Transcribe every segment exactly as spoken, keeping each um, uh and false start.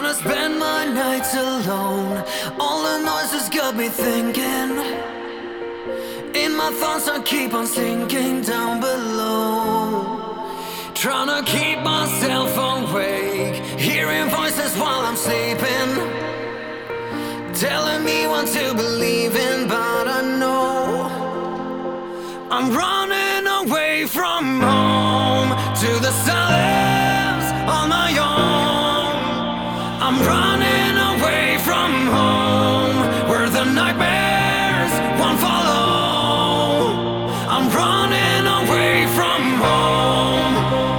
wanna spend my nights alone. All the noises got me thinking. In my thoughts I keep on sinking down below. Trying to keep myself awake, hearing voices while I'm sleeping, telling me what to believe in, but I know I'm running away from home to the silence on my own. I'm running away from home where the nightmares won't follow. I'm running away from home.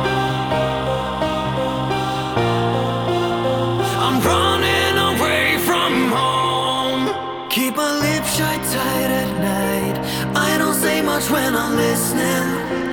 I'm running away from home. Keep my lips shut tight at night. I don't say much when I'm listening.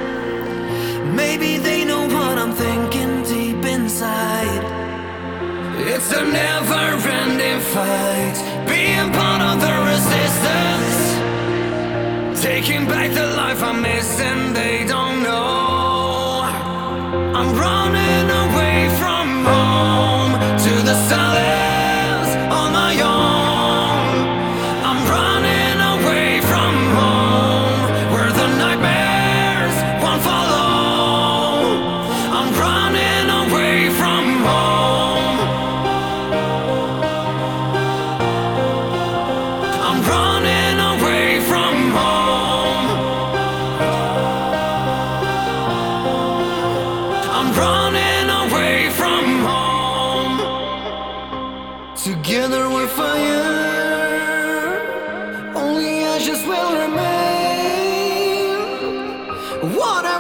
Maybe they know what I'm thinking deep inside. It's a never-ending fight, being part of the resistance, taking back the life I'm missing. They don't know I'm running away from home to the silence on my own. I'm running away from home where the nightmares won't follow. I'm running away from home. I'm running away from home. I'm running away from home. Together we're fire, only ashes will remain. What